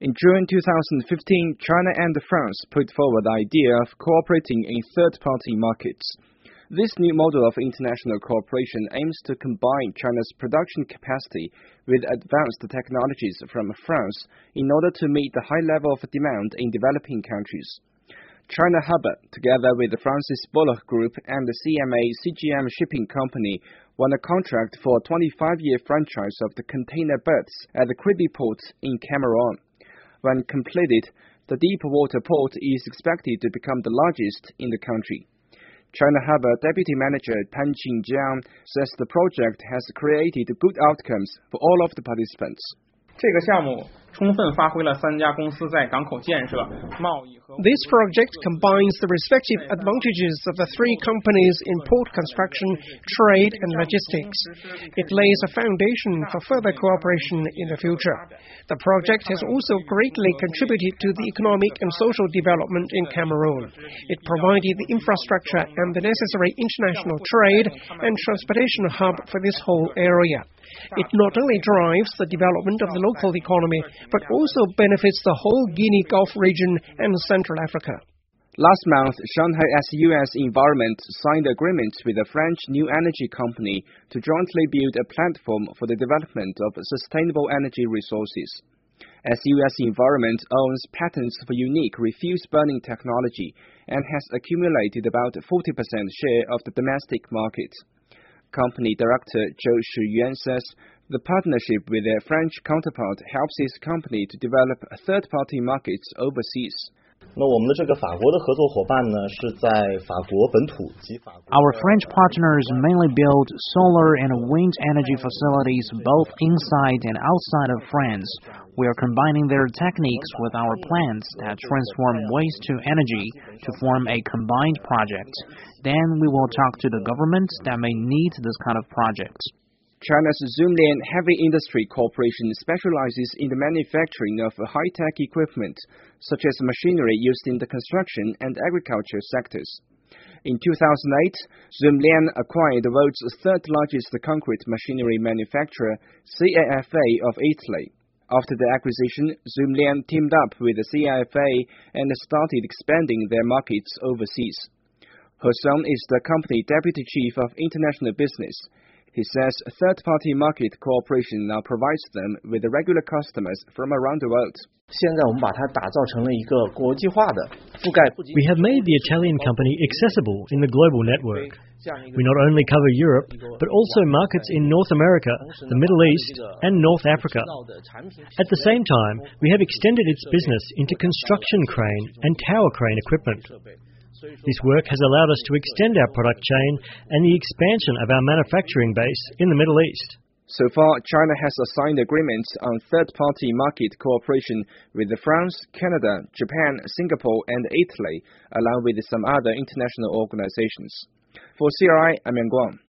In June 2015, China and France put forward the idea of cooperating in third-party markets. This new model of international cooperation aims to combine China's production capacity with advanced technologies from France in order to meet the high level of demand in developing countries. China Harbour, together with the Francis Bollard Group and the CMA CGM Shipping Company, won a contract for a 25-year franchise of the container berths at the Kribi port in Cameroon. When completed, the deep-water port is expected to become the largest in the country. China Harbour Deputy Manager Tan Qingjiang says the project has created good outcomes for all of the participants. 这个项目充分发挥了3家公司在港口建设、贸易和 This project combines the respective advantages of the three companies in port construction, trade and logistics. It lays a foundation for further cooperation in the future. The project has also greatly contributed to the economic and social development in Cameroon. It provided the infrastructure and the necessary international trade and transportation hub for this whole area. It not only drives the development of the local economy, but also benefits the whole Guinea Gulf region and Central Africa. Last month, Shanghai SUS Environment signed agreements with a French new energy company to jointly build a platform for the development of sustainable energy resources. SUS Environment owns patents for unique refuse-burning technology and has accumulated about 40% share of the domestic market. Company Director Zhou Shiyuan says the partnership with their French counterpart helps his company to develop third-party markets overseas. Our French partners mainly build solar and wind energy facilities both inside and outside of France. We are combining their techniques with our plants that transform waste to energy to form a combined project. Then we will talk to the government that may need this kind of project. China's Zoomlian Heavy Industry Corporation specializes in the manufacturing of high-tech equipment, such as machinery used in the construction and agriculture sectors. In 2008, Zoomlian acquired the world's third-largest concrete machinery manufacturer, CAFA of Italy. After the acquisition, Zoomlian teamed up with the CAFA and started expanding their markets overseas. He Song is the company deputy chief of international business. He says third-party market cooperation now provides them with regular customers from around the world. We have made the Italian company accessible in the global network. We not only cover Europe, but also markets in North America, the Middle East, and North Africa. At the same time, we have extended its business into construction crane and tower crane equipment. This work has allowed us to extend our product chain and the expansion of our manufacturing base in the Middle East. So far, China has signed agreements on third-party market cooperation with France, Canada, Japan, Singapore, and Italy, along with some other international organizations. For CRI, I'm Yang Guang.